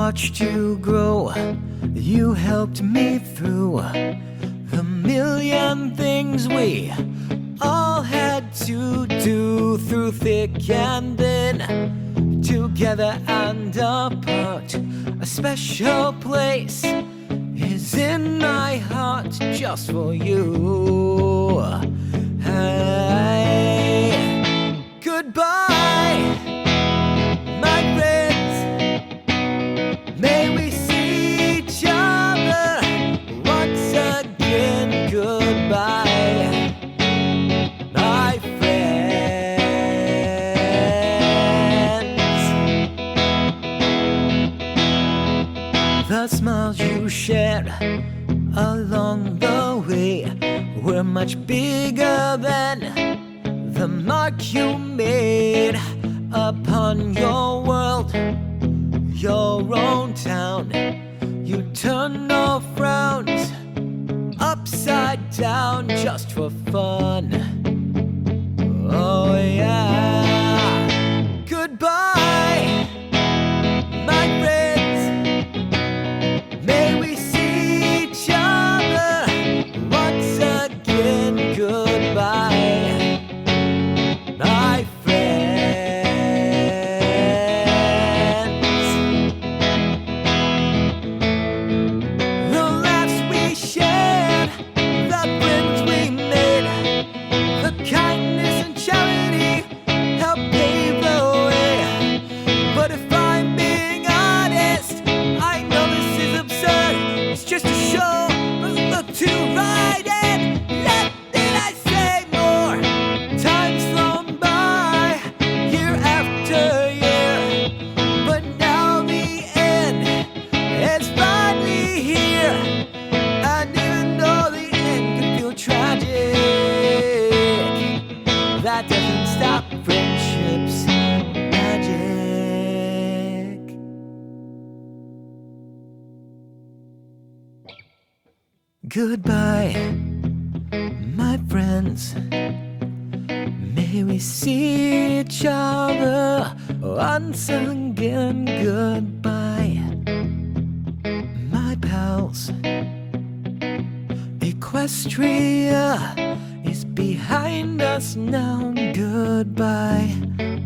watched you grow. You helped me through the million things we all had to do, through thick and thin, together and apart. A special place is in my heart just for you. Hey, goodbye, my friends. May we see each other once again. Goodbye, my friends. The smiles you shared along the way were much bigger than the mark you made upon your world, your own town. You turned no frowns upside down just for fun. Oh yeah. Goodbye, my friends. May we see each other once again. Goodbye, my friends. The laughs we shared, the friends we made, the kindness and charity helped pave the way. But if I'm being honest, I know this is absurd. It's just a show, but look to right and left. Did I say more? Time's flown by, year after year, but now the end is finally here. And even though the end can feel tragic, that doesn't stop friendship's magic. Goodbye, my friends. May we see each other once again. Goodbye, my pals. Equestria is behind us now. Goodbye.